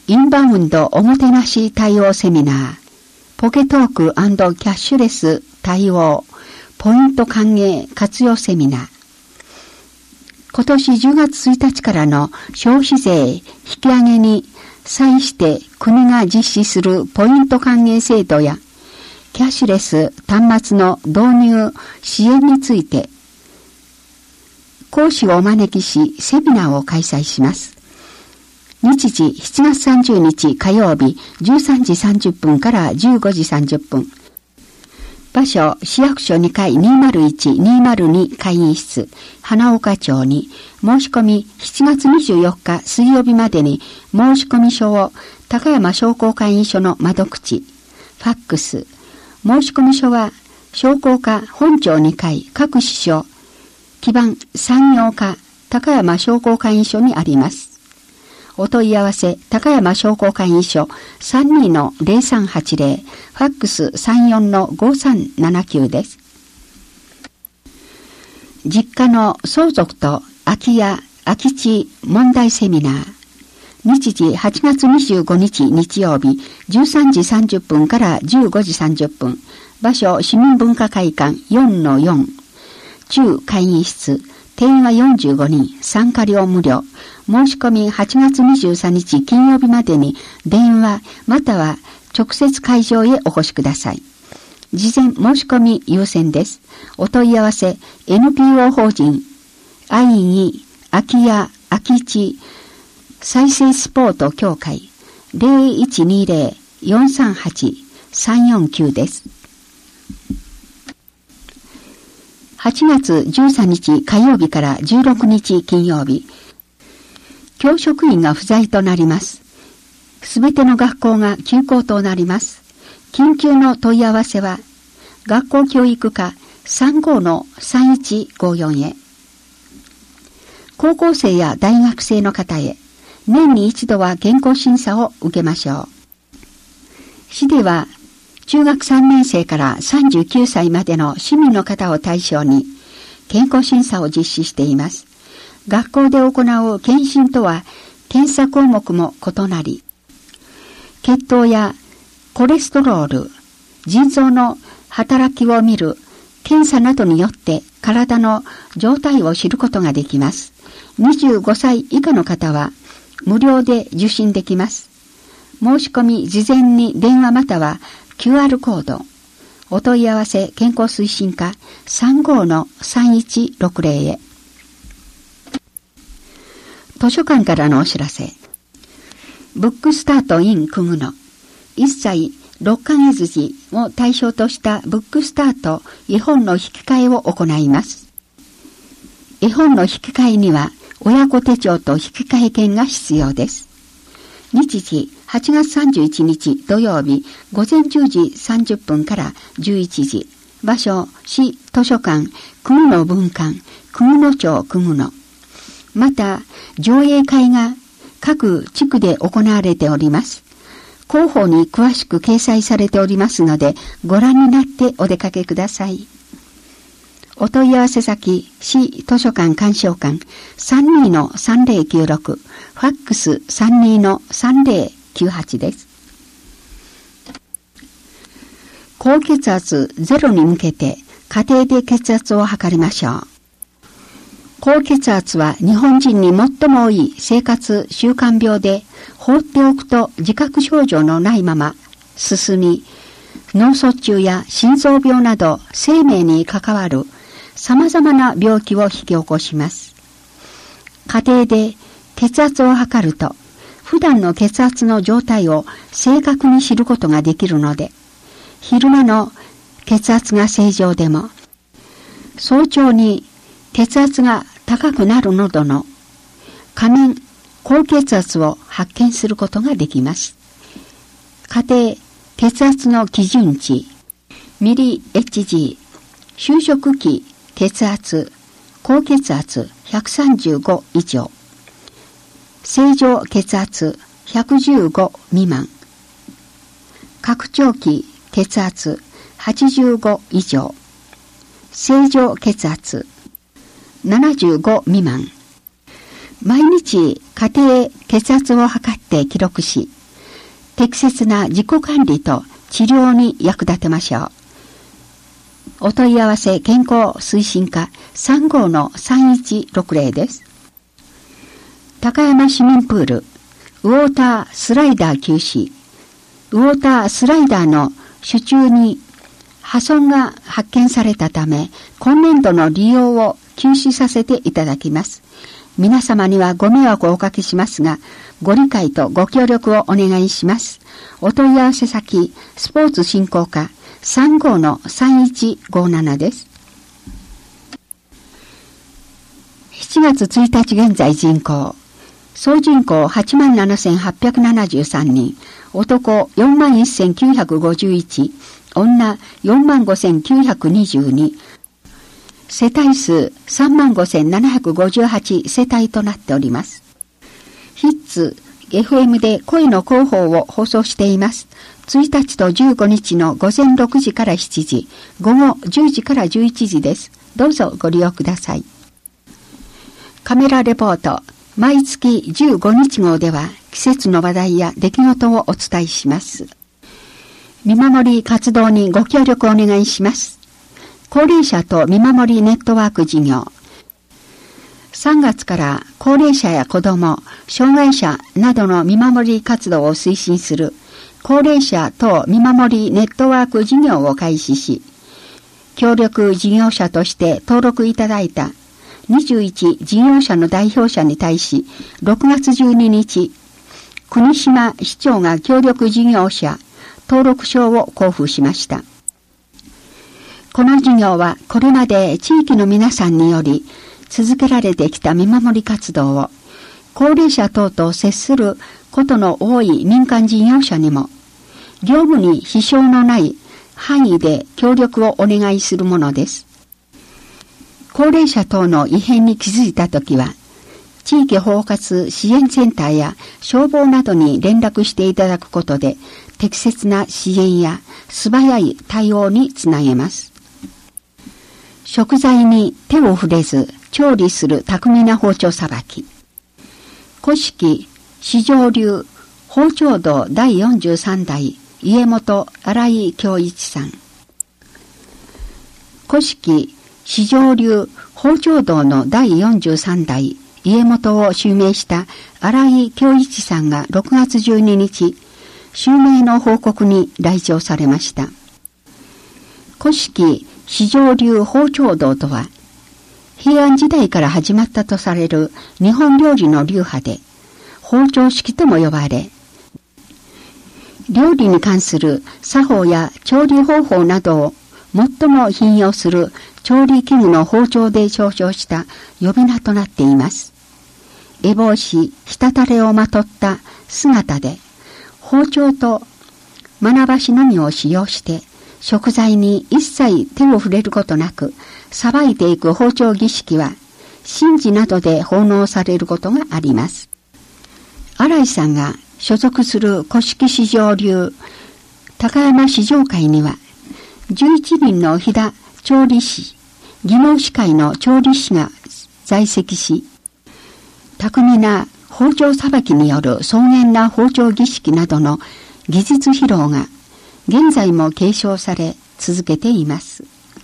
インバウンドおもてなし対応セミナー、ポケトーク&キャッシュレス対応、ポイント還元活用セミナー。今年10月1日からの消費税引き上げに際して国が実施するポイント還元制度やキャッシュレス端末の導入支援について講師をお招きしセミナーを開催します。日時7月30日火曜日13時30分から15時30分。場所、市役所2階201-202会議室、花岡町に、申し込み7月24日水曜日までに申し込み書を高山商工会議所の窓口、ファックス、申し込み書は商工課本庁2階各支所、基盤産業課高山商工会議所にあります。お問い合わせ、高山商工会議所 32-0380、ファックス 34-5379 です。実家の相続と空き家、空き地問題セミナー。日時8月25日日曜日13時30分から15時30分。場所、市民文化会館 4-4。中会議室。定員は45人、参加料無料。申し込み8月23日金曜日までに電話または直接会場へお越しください。事前申し込み優先です。お問い合わせ NPO 法人愛に空き家空き地再生スポート協会 0120-438-349 です。8月13日火曜日から16日金曜日、教職員が不在となります。すべての学校が休校となります。緊急の問い合わせは、学校教育課 35-3154 へ。高校生や大学生の方へ、年に一度は健康審査を受けましょう。市では、中学3年生から39歳までの市民の方を対象に健康審査を実施しています。学校で行う検診とは検査項目も異なり、血糖やコレステロール、腎臓の働きを見る検査などによって体の状態を知ることができます。25歳以下の方は無料で受診できます。申し込み事前に電話またはQR コード、お問い合わせ健康推進課 35-3160 へ。図書館からのお知らせ。ブックスタート in クグノ、1歳6ヶ月児を対象としたブックスタート絵本の引き換えを行います。絵本の引き換えには親子手帳と引き換え券が必要です。日時8月31日土曜日午前10時30分から11時。場所、市図書館、クグノ分館、クグノ町クグノ。また、上映会が各地区で行われております。広報に詳しく掲載されておりますので、ご覧になってお出かけください。お問い合わせ先、市図書館鑑賞館 32-3096、ファックス 32-3098 です。高血圧ゼロに向けて家庭で血圧を測りましょう。高血圧は日本人に最も多い生活習慣病で、放っておくと自覚症状のないまま進み、脳卒中や心臓病など生命に関わる様々な病気を引き起こします。家庭で血圧を測ると、普段の血圧の状態を正確に知ることができるので、昼間の血圧が正常でも、早朝に血圧が高くなるなどの仮面高血圧を発見することができます。家庭血圧の基準値、ミリ HG、就職期血圧、高血圧135以上、正常血圧115未満、拡張期血圧85以上、正常血圧75未満。毎日家庭血圧を測って記録し、 適切な自己管理と治療に役立てましょう。お問い合わせ健康推進課 35-3160 です。高山市民プールウォータースライダー休止。ウォータースライダーの手中に破損が発見されたため、今年度の利用を休止させていただきます。皆様にはご迷惑をおかけしますが、ご理解とご協力をお願いします。お問い合わせ先、スポーツ振興課 35-3157 です。7月1日現在人口、総人口 87,873 人、男 41,951、女 45,922、世帯数 35,758 世帯となっております。ヒッツ FM で声の広報を放送しています。1日と15日の午前6時から7時、午後10時から11時です。どうぞご利用ください。カメラレポート、毎月15日号では季節の話題や出来事をお伝えします。見守り活動にご協力お願いします。高齢者と見守りネットワーク事業。3月から高齢者や子ども、障害者などの見守り活動を推進する高齢者等見守りネットワーク事業を開始し、協力事業者として登録いただいた21事業者の代表者に対し、6月12日、国島市長が協力事業者登録証を交付しました。この事業はこれまで地域の皆さんにより続けられてきた見守り活動を高齢者等と接することの多い民間事業者にも業務に支障のない範囲で協力をお願いするものです。高齢者等の異変に気づいたときは地域包括支援センターや消防などに連絡していただくことで適切な支援や素早い対応につなげます。食材に手を触れず調理する巧みな包丁さばき。古式四条流包丁道第43代家元新井恭一さん。古式四条流包丁道の第43代家元を襲名した新井恭一さんが6月12日、襲名の報告に来場されました。古式四条流包丁道とは、平安時代から始まったとされる日本料理の流派で、包丁式とも呼ばれ、料理に関する作法や調理方法などを最も頻用する調理器具の包丁で称称した呼び名となっています。烏帽子、滴れをまとった姿で、包丁とまばしのみを使用して、食材に一切手を触れることなく、さばいていく包丁儀式は、神事などで奉納されることがあります。新井さんが所属する古式四条流高山四条会には、11人の飛騨調理師、技能士会の調理師が在籍し、巧みな包丁さばきによる草原な包丁儀式などの技術披露が現在も継承され続けています。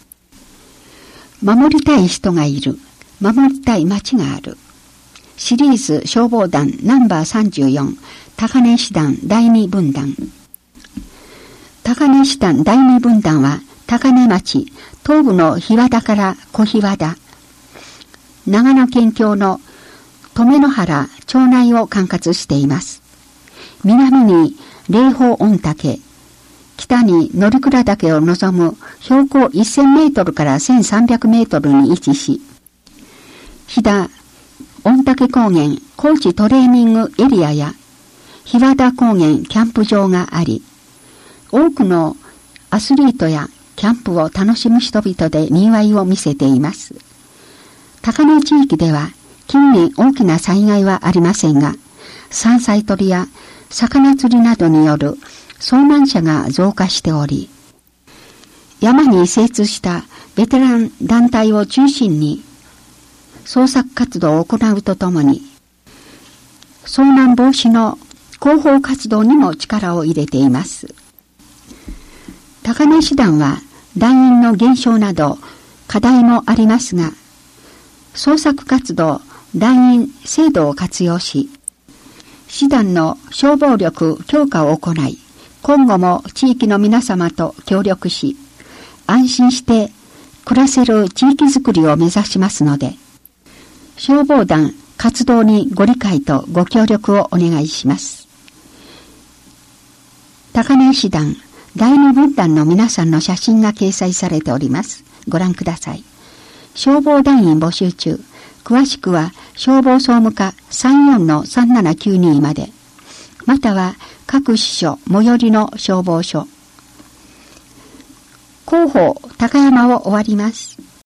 守りたい人がいる、守りたい町がある。シリーズ消防団ナンバー34高根師団第2分団。高根師団第2分団は高根町東部の日和田から小日和田、長野県境の留野原町内を管轄しています。南に霊峰御嶽、北に乗鞍岳を望む標高1000メートルから1300メートルに位置し、飛騨御嶽高原高地トレーニングエリアや日和田高原キャンプ場があり、多くのアスリートやキャンプを楽しむ人々で賑わいを見せています。高根地域では近年大きな災害はありませんが、山菜採りや魚釣りなどによる遭難者が増加しており、山に精通したベテラン団体を中心に捜索活動を行うとともに、遭難防止の広報活動にも力を入れています。高根師団は団員の減少など課題もありますが、創作活動、団員制度を活用し、師団の消防力強化を行い、今後も地域の皆様と協力し、安心して暮らせる地域づくりを目指しますので、消防団活動にご理解とご協力をお願いします。高根師団第2分団の皆さんの写真が掲載されております。ご覧ください。消防団員募集中。詳しくは消防総務課 34-3792 まで、または各支所最寄りの消防署。広報高山を終わります。